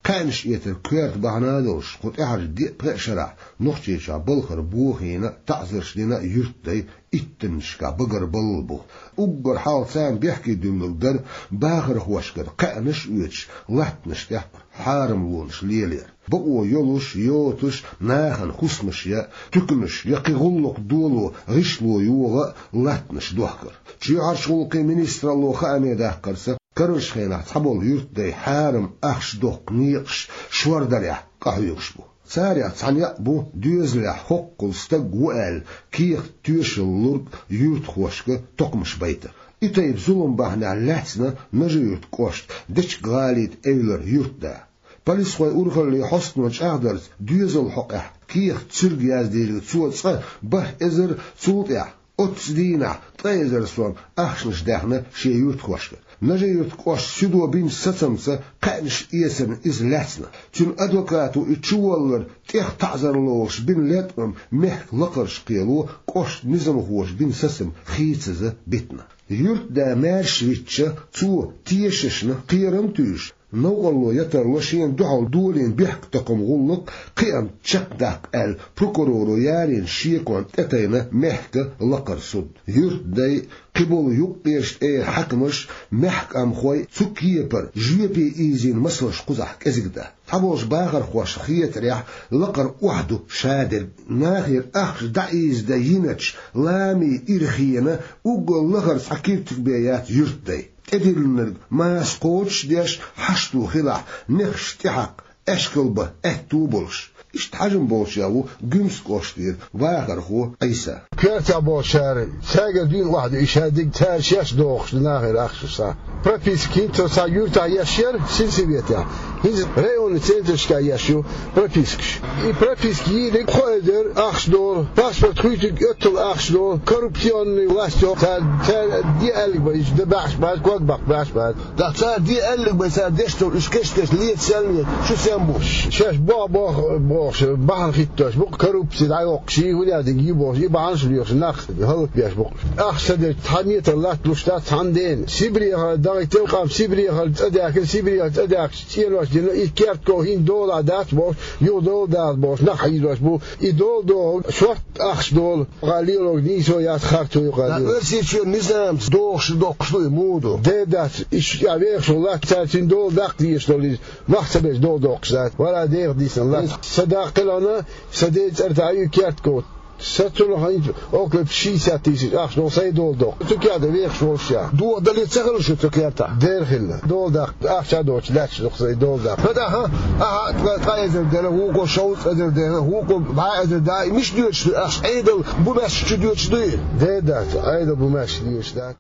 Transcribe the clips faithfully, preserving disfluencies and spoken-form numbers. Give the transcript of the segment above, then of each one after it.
كانش يتر كيرت بعنادوش قد احر دي برشرع نوخشيشا بلخر بوخينا تعزرش لنا يرتدي اتنشكا بقر بلبو اقر حال سام بيحكي دملقدر باغر خوشكر كانش يوتش لاتنش تحقر حارم لونش ليلير بقو يلوش يوتش ناخن خسمش يا تكنش يقي غلق دولو غشلو يوغا لاتنش دوحكر چي عرشغلقي منيستر الله خامي داحكرسا كرش خينا تحبول يرتدي حارم اخش دوق نيقش شوار دريح قهويقش بو سارع تعنيق بو دوزلع حقل ستق وقال كيخ تيش اللورق يرت خوشك تقمش بيته إتايب ظلم بحنا لاتنا نجي يرت قوشت دش غاليت ايلر يرت دا بلس خوي أورخل اللي حسن وش أقدرت دوزل حقه كيخ تسرق يازدير تسوت صغير به إزر تسوت يع أتصدينا طيزر سوان أخشنش داخنا شي يرت خوشك نجي يتقوش سيدو بين ستمسة قانش إيسن إز لاتنا تن أدوكاتو إتشوالر تيخ تعزر لوش بين لاتم محك لقرش قيلو قوش نزم خوش بين سسم خيتزة بيتنا يرت دا مارش ويتشا تو تيششنا قيرم تيش نوغلو يترلوشين دعال دولين بيحك تقم غلق قيام تشك داق ال بروكورورو يارين شيكوان تتينا محك لقر صد يرت داي قبول يقيرش اي حكمش محك ام خوي تكيبر جيبي ايزين مسلش قزح كزيكدا تبوش باغر خوش خيت ريح لقر وحدو شادر ناخير اخش دعيز دا ينتش لامي ارخينا وقل لغر سحكيب تكبيات يرت داي تدلنر ما سقوتش ديش حشتو خلع نخش تحق اشكل به اهتو بولش اشتحجم بولش ياو جمس قوشتير واغر خو ايسا كيرتا بولشاري ساقر دين واحد اشهادك تارشيش دوخش ناخر اخشسا прописки то са юрта яшер синсивета из район центршка яшу пропискш и прописки или койдер ахшдор паспорт хуйтик ötl ахшдор коррупционный власть та ди алик ба иш дебаш ба код бак баш ба да та ди алик ба са дешто ишкешкеш лет селмет шу сен буш шаш ба ба бош бахан хиттош бу коррупция айокши хуля де гибош и бахан шулёш нах халык бяш бу ахшадер танет лат лушта танден сибрия دايتو قام سيبري خلت أداك سيبري خلت أداك سيروش دينو إكيرت كوهين دولا دات بوش يو دول دات بوش نحي روش بو إدول دول شورت أخش دول غاليلو نيسو يات خارتو يقاليو لا أرسي شو نزام دوخش دوخش دول مودو دي دات إش يعبير شو لاك تالتين دول داق ديش دول مختبش دول دوخش دات ولا دير ديسن لاك صداق لنا صديت أرتعيو كيرت كوت ستون هاي أوكل بشي ساتيس أخش نو سي دول دوق تكيا ده بيخ شوشيا دو ده اللي تسخر شو تكيا تا دير خلا دول ده أخش دوش لاتش دوق سي دول ده فده ها ها تايزر ده هو كو شوت ده ده هو كو باي ده ده مش ديوش أخش أيدل بمش ديوش ده ده ده أيدل بمش ديوش ده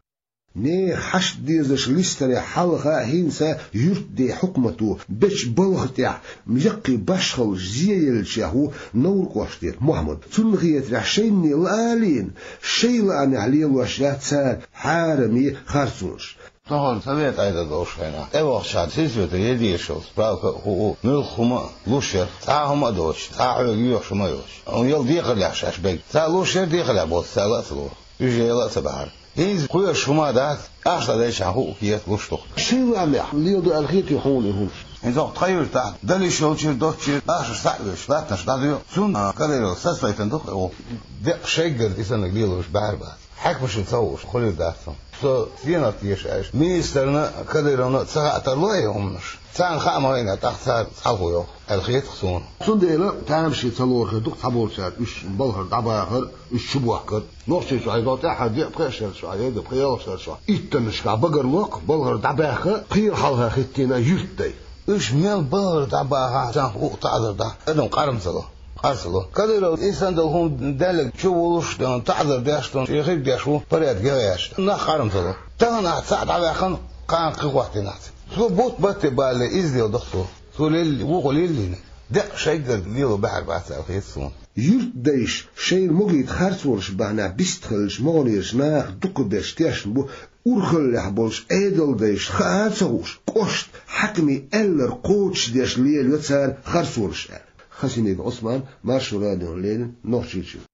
ني حش ديزش ليستري حلقة هينسا يرتدي حكمته بش بلغتع ميقي بشخل زيل شهو نور قوشتير محمد تنغيت رحشيني الآلين شيل أن عليل وشات سار حارمي خارسونش طبعا سمعت أيضا دوش هنا أبغى شاد سيسوت يدي شوز براك هو نلخما لوشر تعهم دوش تعهم يوش ما يوش ويل ديقل يحشاش بيج تع لوشر ديقل يعبود ثلاث لو يجي لا تبعر هيز قوي شما دات أشتا دايش هو كيات لوشتو شيل أمي ليدو الخيط يحوني هون إذا تغير تحت دلي شوشير دوشير أش سعيش لا تشتاديو سون كذا ساسفاي تندق أو دق شيجر إسنا قليلوش بعربات حك مش نسوش خلي داتهم سو فينا تيش عيش ميسترنا كذا تسعة ترلاي همش تان خامة هنا تحت حلقو يو الخيط خصون سون ديلا تامشي تلور خدق تبول سات إيش بالهر دباهر إيش شبوهكر نوشي شو عيدات أحد يبقيشر شو عيد بقياشر شو إتنش كعبقر لق بالهر دباهر قير حلها ختينا يهتي إيش ميل بالهر دباهر تان حقوق تعذر ده إنهم قارم سلو أصله كذا لو إنسان ده هم دلك شو ولوش ده تعذر داشتون يخيب داشو بريات جواش نخارم سلو تانا ساعد على خن قان قوتي نات سو بوت بات بالي إزدي ودكتور سو ليل وقول ليل ده شيء قدر ليلو بحر بعث الخيسون يرت دايش شيء مجيد خارسورش بعنا بيستخلش مغنيش ناخ دك باش تياشن بو أورخل لحبولش أيدل دايش خاصوش قشت حكمي ألر قوتش داش ليل يتسال خارسورش خسيني عثمان مارشو راديو لين نوشيتشو